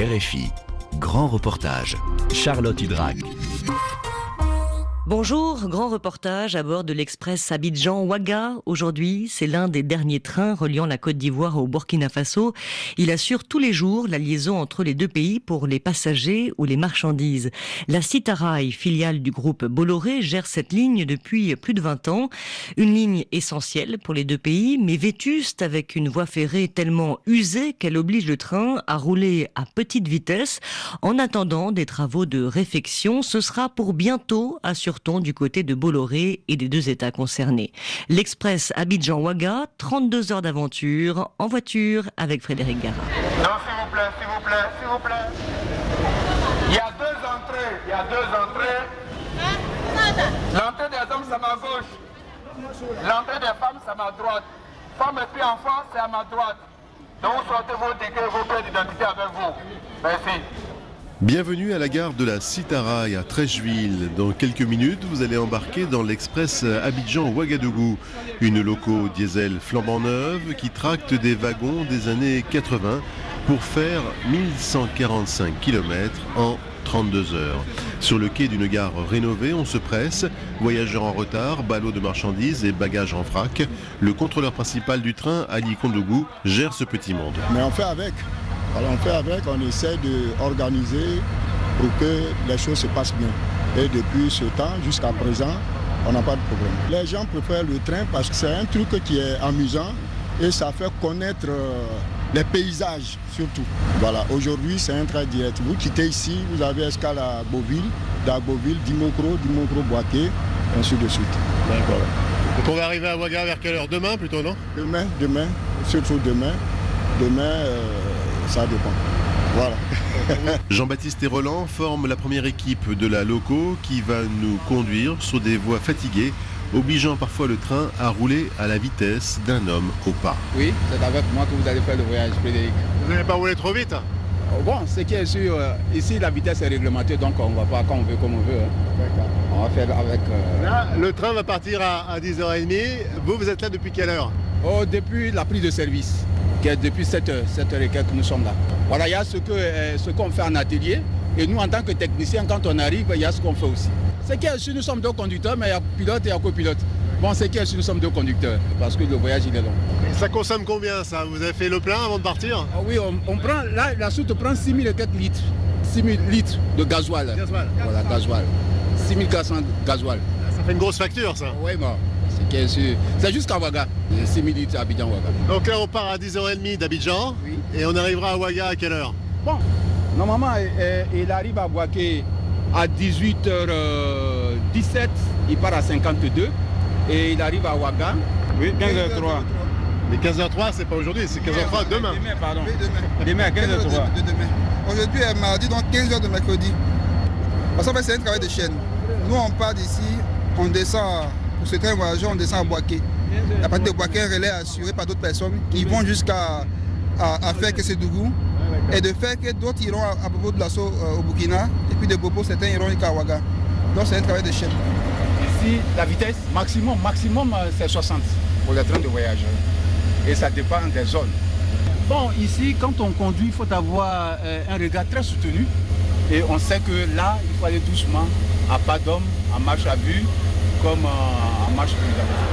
RFI, grand reportage, Charlotte Hydrac. Bonjour, grand reportage à bord de l'Express Abidjan-Ouaga. Aujourd'hui, c'est l'un des derniers trains reliant la Côte d'Ivoire au Burkina Faso. Il assure tous les jours la liaison entre les deux pays pour les passagers ou les marchandises. La Citaraï, filiale du groupe Bolloré, gère cette ligne depuis plus de 20 ans. Une ligne essentielle pour les deux pays, mais vétuste avec une voie ferrée tellement usée qu'elle oblige le train à rouler à petite vitesse. En attendant des travaux de réfection, ce sera pour bientôt, assure-t-on, du côté de Bolloré et des deux États concernés. L'Express Abidjan-Ouaga, 32 heures d'aventure en voiture avec Frédéric Gara. Non, s'il vous plaît, s'il vous plaît, s'il vous plaît. Il y a deux entrées. L'entrée des hommes, c'est à ma gauche. L'entrée des femmes, c'est à ma droite. Femmes et puis enfants, c'est à ma droite. Donc vous sortez vos tickets, vos pièces d'identité avec vous. Merci. Bienvenue à la gare de la Citaraï à Treichville. Dans quelques minutes, vous allez embarquer dans l'Express Abidjan-Ouagadougou, une loco diesel flambant neuve qui tracte des wagons des années 80 pour faire 1145 km en 32 heures. Sur le quai d'une gare rénovée, on se presse. Voyageurs en retard, ballots de marchandises et bagages en vrac. Le contrôleur principal du train, Ali Kondougou, gère ce petit monde. Mais on fait avec. Alors on essaie d'organiser pour que les choses se passent bien. Et depuis ce temps jusqu'à présent, on n'a pas de problème. Les gens préfèrent le train parce que c'est un truc qui est amusant et ça fait connaître les paysages surtout. Voilà, aujourd'hui c'est un train direct. Vous quittez ici, vous avez escale à Beauville, d'Agboville, Dimokro, Boaké, ainsi de suite. D'accord. Voilà. Donc on va arriver à Ouaga vers quelle heure? Demain plutôt, non? Demain, surtout demain. Ça dépend. Voilà. Jean-Baptiste et Roland forment la première équipe de la loco qui va nous conduire sur des voies fatiguées, obligeant parfois le train à rouler à la vitesse d'un homme au pas. Oui, c'est avec moi que vous allez faire le voyage, Frédéric. Vous n'allez pas rouler trop vite? Bon, ce qui est sûr, ici la vitesse est réglementée, donc on ne va pas quand on veut, comme on veut. D'accord. On va faire avec... Là, le train va partir à 10h30. Vous êtes là depuis quelle heure? Depuis la prise de service. Depuis 7h et quelques, nous sommes là. Voilà, il y a ce qu'on fait en atelier. Et nous, en tant que techniciens, quand on arrive, il y a ce qu'on fait aussi. Ce qui est sûr, nous sommes deux conducteurs, mais il y a pilote et il y a copilote. Bon, ce qui est sûr, nous sommes deux conducteurs, parce que le voyage, il est long. Et ça consomme combien, ça? Vous avez fait le plein avant de partir? Oui, on prend, là, la soute prend 6 000 et quelques litres. 6 000 litres de gasoil. Voilà, gasoil. 6 400 gasoil. Ça fait une grosse facture, ça? Oui, bon. C'est jusqu'à Ouaga, 6 000 litres à Abidjan-Ouaga. Donc là, on part à 10h30 d'Abidjan, oui. Et on arrivera à Ouaga à quelle heure? Bon, normalement, il arrive à Ouaga à 18h17, il part à 52, et il arrive à Ouaga, oui, 15h03. Mais 15h03, c'est pas aujourd'hui, c'est 15h03 demain. Demain, pardon. Oui, demain à 15h03. Aujourd'hui est mardi, donc 15h de mercredi. Parce qu'en fait, c'est un travail de chaîne. Nous, on part d'ici, on descend... Pour ce train voyageur, on descend à Boaké. À partir de Boaké, un relais assuré par d'autres personnes qui vont jusqu'à faire que c'est Dougou. Et de faire que d'autres iront à Bobo de l'Assaut au Burkina. Et puis de Bobo, certains iront jusqu'à Ouaga. Donc c'est un travail de chaîne. Ici, la vitesse maximum, c'est 60 pour les trains de voyageurs. Et ça dépend des zones. Bon, ici, quand on conduit, il faut avoir un regard très soutenu. Et on sait que là, il faut aller doucement, à pas d'homme, en marche à vue, comme en marche prudente.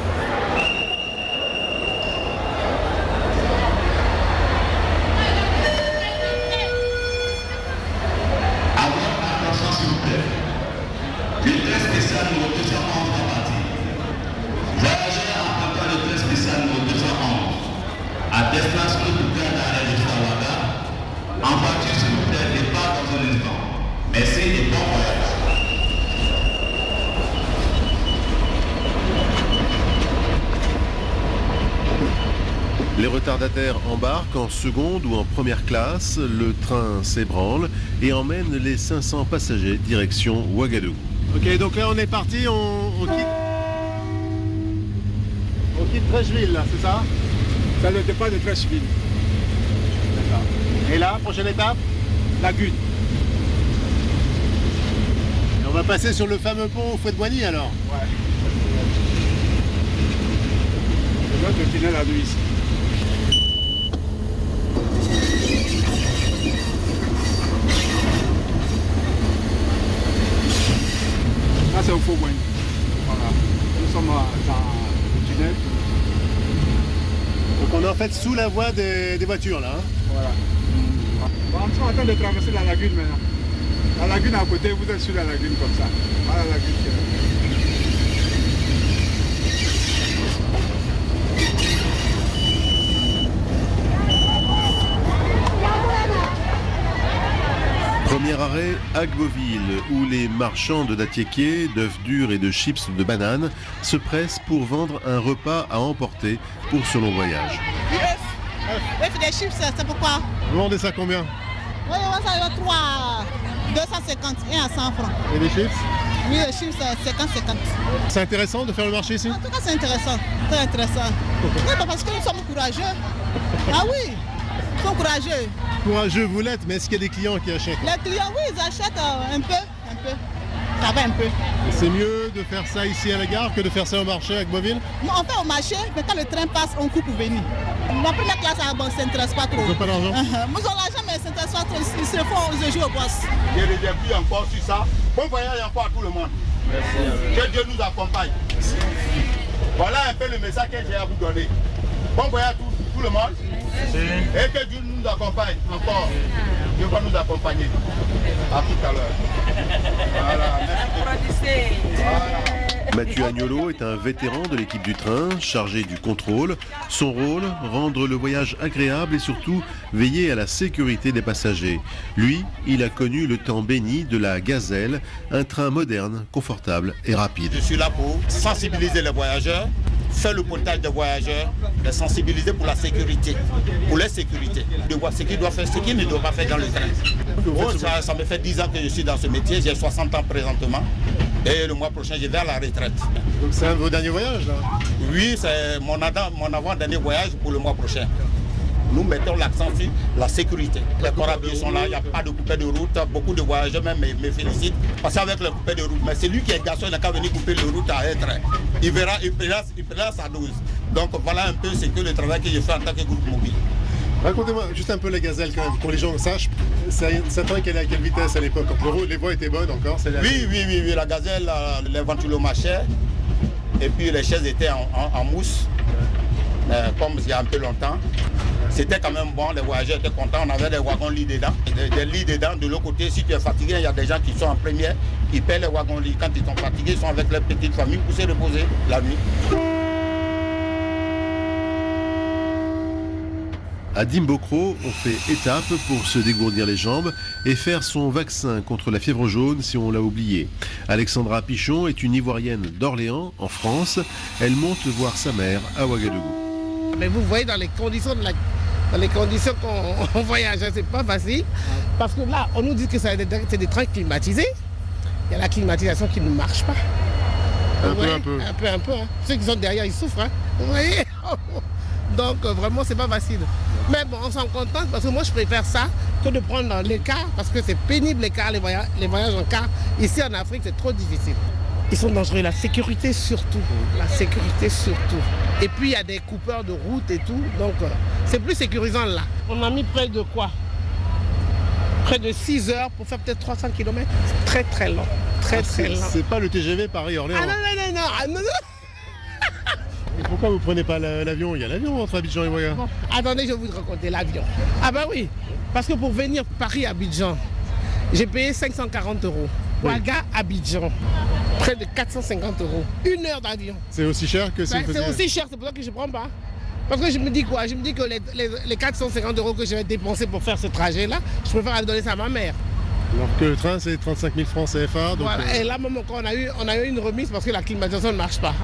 Attention s'il vous plaît. Le train spécial numéro 211 est parti. Voyageurs empruntant le train spécial numéro 211 à destination du train d'arrêt de Ouaga. En voiture s'il vous plaît, départ dans un instant. Merci et bon voyage. Les retardataires embarquent en seconde ou en première classe, le train s'ébranle et emmène les 500 passagers direction Ouagadougou. Ok, donc là on est parti, on quitte Treichville là, c'est ça? C'est le départ de Treichville. D'accord. Et là, prochaine étape? Lagune. Et on va passer sur le fameux pont au Fouet-de-Boigny alors? Ouais. C'est notre tunnel à nous ici. Fauboin. Voilà. Nous sommes dans le tunnel. Donc on est en fait sous la voie des voitures là. Hein. Voilà. Bon, on est en train de traverser la lagune maintenant. La lagune à côté, vous êtes sur la lagune comme ça. Voilà la lagune. Premier arrêt, Agboville, où les marchands de datiéké, d'œufs durs et de chips de bananes se pressent pour vendre un repas à emporter pour ce long voyage. Œufs des chips, c'est pourquoi? Vous vendez ça combien? Oui, ça va 3, 250 et à 100 francs. Et les chips? Oui, les chips, c'est 50-50. C'est intéressant de faire le marché ici? En tout cas, c'est intéressant. Très intéressant. Oui, parce que nous sommes courageux. Ah oui, nous sommes courageux. Courageux vous l'êtes, mais est-ce qu'il y a des clients qui achètent? Les clients, oui, ils achètent un peu. Ça va un peu. C'est mieux de faire ça ici à la gare que de faire ça au marché à Agboville? On fait au marché, mais quand le train passe, on coupe pour venir. La première classe, bon, ça ne s'intéresse pas trop. Ils n'ont pas d'argent? Nous avons l'argent, mais ça ne s'intéresse pas trop. Ils se font, ils jouent au boss. Je ne reviens plus encore sur ça. Bon voyage encore à tout le monde. Que Dieu nous accompagne. Voilà un peu le message que j'ai à vous donner. Bon voyage à tout le monde. Et que Dieu nous accompagne encore. Dieu va nous accompagner. À tout à l'heure. Voilà, merci. Voilà. Mathieu Agnolo est un vétéran de l'équipe du train, chargé du contrôle. Son rôle, rendre le voyage agréable et surtout veiller à la sécurité des passagers. Lui, il a connu le temps béni de la Gazelle, un train moderne, confortable et rapide. Je suis là pour sensibiliser les voyageurs, faire le pointage des voyageurs, les sensibiliser pour la sécurité, pour leur sécurité, de voir ce qu'ils doivent faire, ce qu'ils ne doivent pas faire dans le train. Oh, ça me fait 10 ans que je suis dans ce métier, j'ai 60 ans présentement et le mois prochain je vais à la retraite. Donc c'est un de vos derniers voyages là? Oui, c'est mon avant-dernier voyage pour le mois prochain. Nous mettons l'accent sur la sécurité. Les corabillers sont là, il n'y a pas de coupé de route. Beaucoup de voyageurs même me félicitent parce qu'avec le coupé de route, mais c'est lui qui est garçon, il n'a qu'à venir couper le route à un train. Il verra, il prendra sa dose. Donc voilà un peu ce que le travail que je fais en tant que groupe mobile. Racontez-moi juste un peu la Gazelle quand même, pour les gens le sachent. C'est un train qui allait à quelle vitesse à l'époque? Les voies étaient bonnes encore? Oui, la Gazelle, les ventilos marchaient et puis les chaises étaient en mousse, comme il y a un peu longtemps. C'était quand même bon, les voyageurs étaient contents, on avait des wagons-lits dedans, des lits dedans. De l'autre côté, si tu es fatigué, il y a des gens qui sont en première, ils paient les wagons-lits. Quand ils sont fatigués, ils sont avec leur petite famille pour se reposer la nuit. À Dimbokro, on fait étape pour se dégourdir les jambes et faire son vaccin contre la fièvre jaune si on l'a oublié. Alexandra Pichon est une Ivoirienne d'Orléans, en France. Elle monte voir sa mère à Ouagadougou. Mais vous voyez dans les conditions qu'on voyage, c'est pas facile. Parce que là, on nous dit que c'est des trains climatisés. Il y a la climatisation qui ne marche pas. Un peu. Hein. Ceux qui sont derrière, ils souffrent. Hein. Vous voyez. Donc vraiment, c'est pas facile. Mais bon, on s'en contente parce que moi, je préfère ça que de prendre les cars parce que c'est pénible les cars, les voyages en car. Ici en Afrique, c'est trop difficile. Ils sont dangereux, la sécurité surtout. Et puis il y a des coupeurs de route et tout, donc c'est plus sécurisant là. On a mis près de quoi? Près de 6 heures pour faire peut-être 300 km. C'est très très long, très lent. C'est pas le TGV Paris-Orléans? Ah non. Et pourquoi vous prenez pas l'avion? Il y a l'avion entre Abidjan et Ouaga. Bon, attendez, je vais vous raconter l'avion. Ah bah oui, parce que pour venir Paris-Abidjan, j'ai payé 540 €. Ouaga-Abidjan, près de 450 €. 1 heure d'avion. C'est aussi cher que si vous faisiez... C'est aussi cher, c'est pour ça que je ne prends pas. Parce que je me dis quoi? Je me dis que les 450 € que je vais dépenser pour faire ce trajet-là, je préfère aller donner ça à ma mère. Alors que le train, c'est 35 000 francs CFA. Donc voilà. Et là, même quand on a eu une remise parce que la climatisation ne marche pas.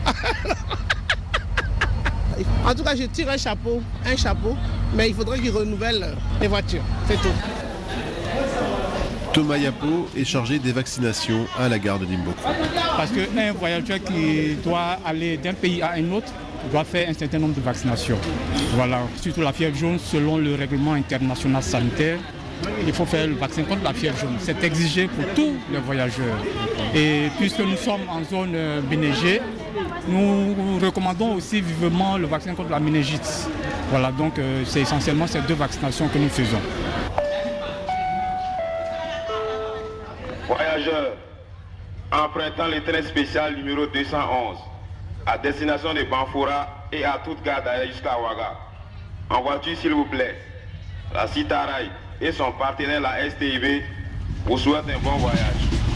En tout cas, je tire un chapeau, mais il faudrait qu'ils renouvellent les voitures, c'est tout. Thomas Yapo est chargé des vaccinations à la gare de Dimbokro. Parce qu'un voyageur qui doit aller d'un pays à un autre doit faire un certain nombre de vaccinations. Voilà, surtout la fièvre jaune, selon le règlement international sanitaire, il faut faire le vaccin contre la fièvre jaune. C'est exigé pour tous les voyageurs. Et puisque nous sommes en zone BNG, nous recommandons aussi vivement le vaccin contre la méningite. Voilà, donc c'est essentiellement ces 2 vaccinations que nous faisons. Voyageurs, empruntant le train spécial numéro 211 à destination de Banfoura et à toute gare d'aller jusqu'à Ouaga. En voiture, s'il vous plaît. La Citaraï et son partenaire, la STIB, vous souhaitent un bon voyage.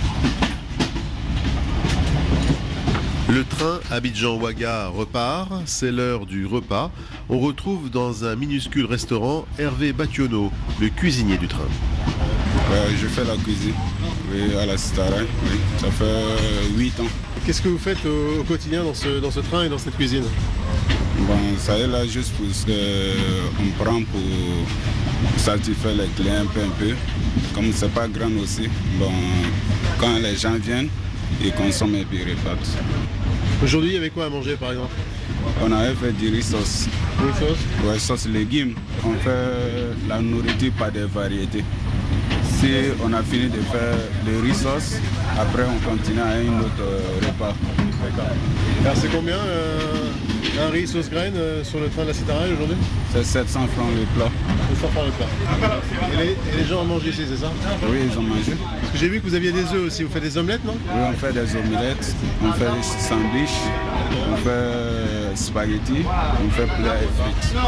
Le train Abidjan-Ouaga repart, c'est l'heure du repas. On retrouve dans un minuscule restaurant Hervé Bationo, le cuisinier du train. Je fais la cuisine à la Citaraï, oui. Ça fait 8 ans. Qu'est-ce que vous faites au quotidien dans ce train et dans cette cuisine? Bon, ça est là juste pour on prend pour satisfaire les clients un peu. Comme c'est pas grand aussi, bon, quand les gens viennent, ils consomment et puis ils repartent. Aujourd'hui, il y avait quoi à manger par exemple? On avait fait du riz sauce. Riz sauce? Ouais, sauce légumes. On fait la nourriture par des variétés. Si on a fini de faire le riz sauce, après on continue à un autre repas. D'accord. Alors c'est combien un riz sauce graine sur le train de la Citaraï aujourd'hui? C'est 700 francs le plat. 700 francs le plat. Et les gens en mangent ici, c'est ça? Oui, ils ont mangé. Parce que j'ai vu que vous aviez des œufs aussi. Vous faites des omelettes, non? Oui, on fait des omelettes, on fait des sandwichs, on fait spaghettis, on fait plat et frites.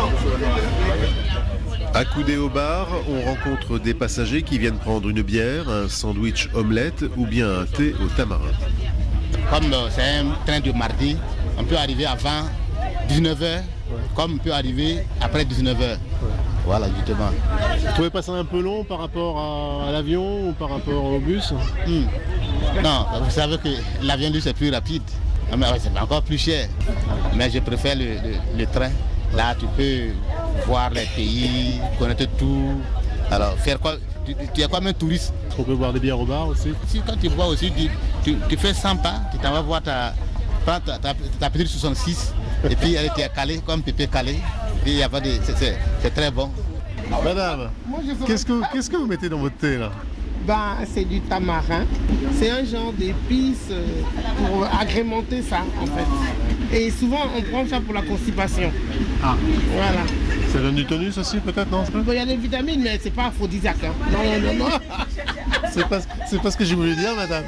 Accoudés au bar, on rencontre des passagers qui viennent prendre une bière, un sandwich omelette ou bien un thé au tamarin. Comme c'est un train de mardi, on peut arriver avant 19h, comme on peut arriver après 19h. Voilà, justement. Vous trouvez pas ça un peu long par rapport à l'avion ou par rapport au bus? Non, vous savez que l'avion c'est plus rapide. C'est encore plus cher. Mais je préfère le train. Là, tu peux voir les pays, connaître tout. Alors, faire quoi? Tu es comme un touriste. On peut boire des bières au bar aussi? Si quand tu bois aussi, tu fais 100 pas, tu t'en vas voir ta petite 66, et puis elle était calée, comme pépé calé. Et il y a pas de... C'est très bon. Madame, qu'est-ce que vous mettez dans votre thé là? C'est du tamarin. C'est un genre d'épice pour agrémenter ça en fait. Et souvent on prend ça pour la constipation. Ah. Voilà. Ça donne du tonus aussi peut-être, non? Il y a des vitamines mais c'est pas aphrodisiaque. Hein. Non. C'est pas ce que j'ai voulu dire, madame.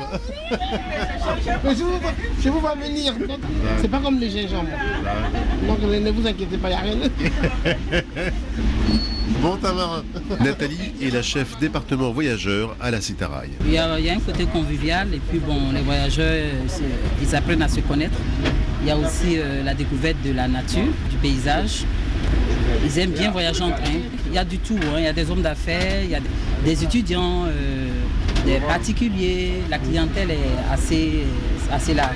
Mais je vous vois venir. C'est pas comme le gingembre. Donc ne vous inquiétez pas, il n'y a rien. Bon tamarin. Nathalie est la chef département voyageurs à la Citaraï. Il y a un côté convivial et puis bon, les voyageurs, ils apprennent à se connaître. Il y a aussi la découverte de la nature, du paysage. Ils aiment bien voyager en train. Il y a du tout, hein. Il y a des hommes d'affaires, il y a des étudiants, des particuliers. La clientèle est assez large.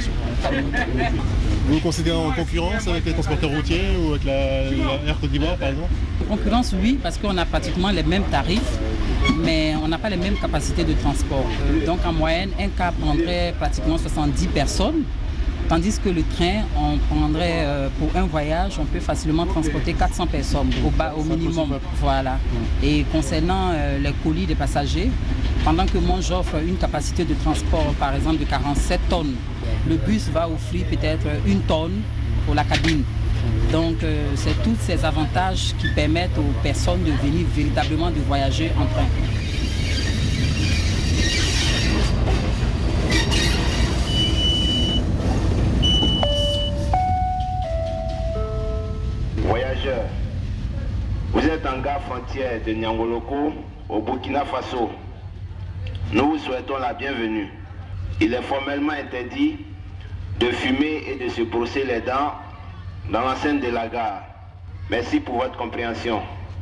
Vous vous considérez en concurrence avec les transporteurs routiers ou avec la Air Côte d'Ivoire par exemple? Concurrence oui, parce qu'on a pratiquement les mêmes tarifs, mais on n'a pas les mêmes capacités de transport. Donc en moyenne, un car prendrait pratiquement 70 personnes, tandis que le train, on prendrait pour un voyage, on peut facilement transporter 400 personnes au minimum. Voilà. Et concernant les colis des passagers, pendant que moi j'offre une capacité de transport par exemple de 47 tonnes, le bus va offrir peut-être 1 tonne pour la cabine. Donc c'est tous ces avantages qui permettent aux personnes de venir véritablement de voyager en train. Voyageurs, vous êtes en gare frontière de Niangoloko au Burkina Faso. Nous vous souhaitons la bienvenue. Il est formellement interdit de fumer et de se brosser les dents dans l'enceinte de la gare. Merci pour votre compréhension.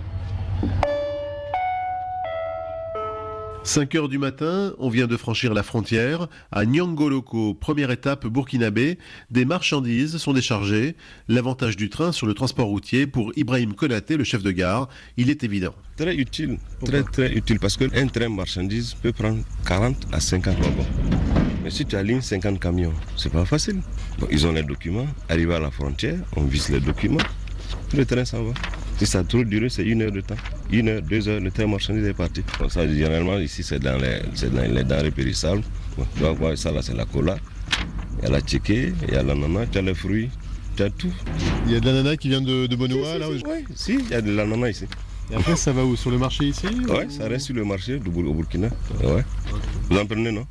5h du matin, on vient de franchir la frontière. À Niangoloko, première étape burkinabé, des marchandises sont déchargées. L'avantage du train sur le transport routier, pour Ibrahim Konaté, le chef de gare, il est évident. Très utile, très utile, parce qu'un train marchandise peut prendre 40 à 50 wagons. Mais si tu alignes 50 camions, c'est pas facile. Bon, ils ont les documents, arrivé à la frontière, on visse les documents, le train s'en va. Si ça a trop duré, c'est 1 heure de temps. 1 heure, 2 heures, le train marchandise est parti. Bon, ça, généralement, ici, c'est dans les denrées périssables. Bon, tu vas voir, ça là, c'est la cola. Il y a la tchéké, il y a l'ananas, tu as les fruits, tu as tout. Il y a de l'ananas qui vient de Bonoa, là? Oui, si, il y a de l'ananas ici. Et après, ça va où? Sur le marché ici? Oui, ça reste sur le marché au Burkina. Ouais. Vous en prenez, non?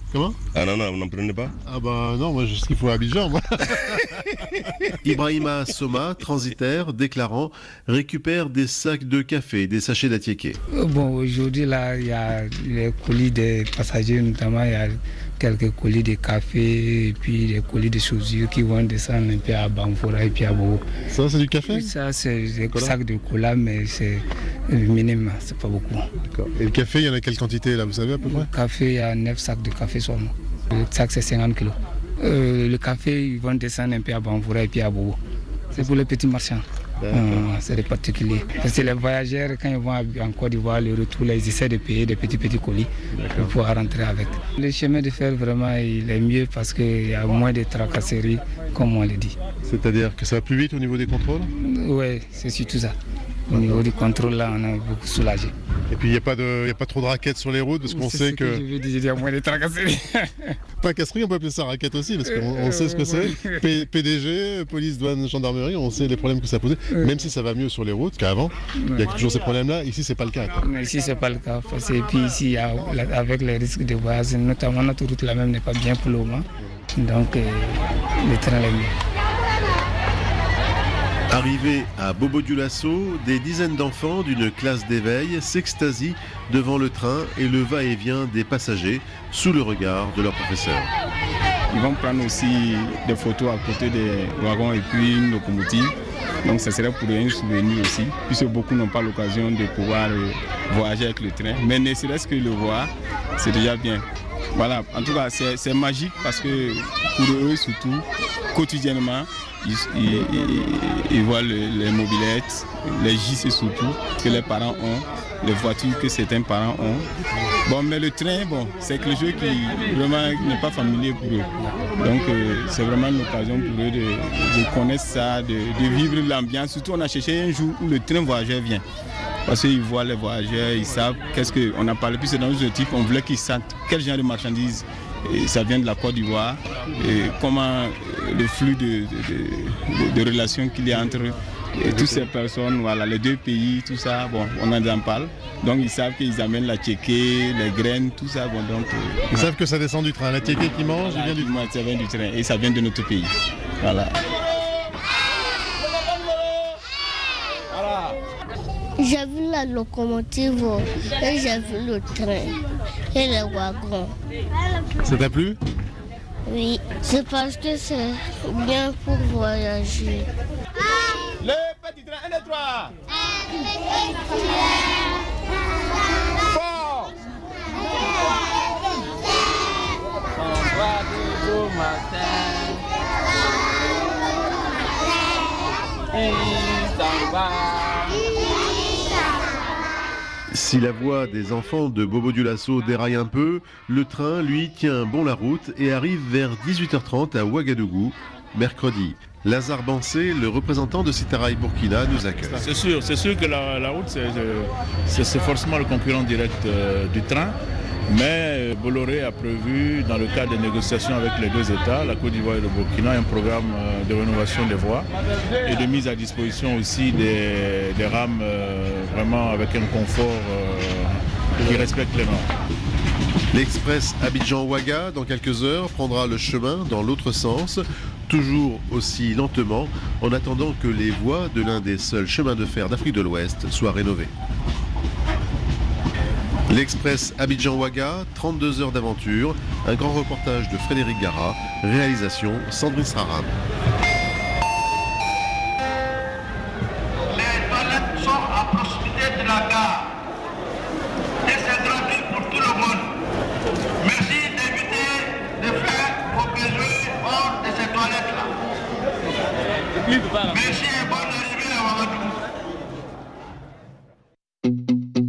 Comment? Ananas, vous n'en prenez pas? Ah bah non, moi je sais qu'il faut à Abidjan, moi. Ibrahima Soma, transitaire, déclarant, récupère des sacs de café et des sachets d'attiéké. Bon, aujourd'hui, là, il y a les colis des passagers, notamment, il y a quelques colis de café et puis des colis de chaussures qui vont descendre un peu à Banfora et puis à Bobo. Ça, c'est du café? Ça, c'est des sacs de cola, mais c'est minime, c'est pas beaucoup. D'accord. Et le café, il y en a quelle quantité, là, vous savez à peu près? Le café, il y a 9 sacs de café seulement. Le sac, c'est 50 kilos. Le café, ils vont descendre un peu à Banfora et puis à Bobo. C'est pour les petits marchands. C'est des particuliers. Parce que les voyageurs, quand ils vont en Côte d'Ivoire, le retour, ils essaient de payer des petits colis pour pouvoir rentrer avec. Le chemin de fer, vraiment, il est mieux parce qu'il y a moins de tracasseries, comme on le dit. C'est-à-dire que ça va plus vite au niveau des contrôles? Oui, c'est surtout ça. Au niveau du contrôle, là, on est beaucoup soulagé. Et puis, il n'y a pas trop de raquettes sur les routes parce qu'on sait que... Je veux dire, il y a moins de tracasseries. Tracasseries, on peut appeler ça raquette aussi parce qu'on sait ce que c'est. PDG, police, douane, gendarmerie, on sait les problèmes que ça posait. Même si ça va mieux sur les routes qu'avant, il y a toujours ces problèmes-là. Ici, c'est pas le cas. Mais ici, c'est pas le cas. Et puis ici, avec les risques de voyage, notamment notre route là même n'est pas bien pour le moment. Donc, le train est mieux. Arrivés à Bobo-Dioulasso, des dizaines d'enfants d'une classe d'éveil s'extasient devant le train et le va-et-vient des passagers sous le regard de leur professeur. Ils vont prendre aussi des photos à côté des wagons et puis une locomotive. Donc ça serait pour eux un souvenir aussi, puisque beaucoup n'ont pas l'occasion de pouvoir voyager avec le train. Mais ne serait-ce que le voir, c'est déjà bien. Voilà, en tout cas c'est magique parce que pour eux surtout, quotidiennement, ils voient les mobylettes, les JC surtout, que les parents ont, les voitures que certains parents ont. Bon, mais le train, c'est quelque chose qui vraiment n'est pas familier pour eux. Donc c'est vraiment une occasion pour eux de connaître ça, de vivre l'ambiance. Surtout on a cherché un jour où le train voyageur vient. Parce qu'ils voient les voyageurs, ils savent qu'est-ce qu'on a parlé, puis c'est dans notre type, on voulait qu'ils sentent quel genre de marchandises ça vient de la Côte d'Ivoire, et comment le flux de relations qu'il y a entre toutes ces personnes, voilà, les deux pays, tout ça, on en parle. Donc ils savent qu'ils amènent la tchéké, les graines, tout ça. Donc, ils savent que ça descend du train, la tchéké qu'ils mangent, ça vient du train et ça vient de notre pays. Voilà. J'ai vu la locomotive et j'ai vu le train et les wagons. Ça t'a plu? Oui, c'est parce que c'est bien pour voyager. Le petit train, 1, 2, 3. Fort. On va toujours matin. Il s'en va. Si la voix des enfants de Bobo-Dioulasso déraille un peu, le train, lui, tient bon la route et arrive vers 18h30 à Ouagadougou, mercredi. Lazare Bansé, le représentant de Sitaraï Burkina, nous accueille. C'est sûr que la route, c'est forcément le concurrent direct du train. Mais Bolloré a prévu, dans le cadre des négociations avec les deux États, la Côte d'Ivoire et le Burkina, un programme de rénovation des voies et de mise à disposition aussi des rames vraiment avec un confort qui respecte les normes. L'express Abidjan-Ouaga, dans quelques heures, prendra le chemin dans l'autre sens, toujours aussi lentement, en attendant que les voies de l'un des seuls chemins de fer d'Afrique de l'Ouest soient rénovées. L'Express Abidjan-Ouaga, 32 heures d'aventure, un grand reportage de Frédéric Gara, réalisation Sandrine Sraram. Les toilettes sont à proximité de la gare et c'est gratuit pour tout le monde. Merci d'éviter de faire vos besoins hors de ces toilettes-là. Merci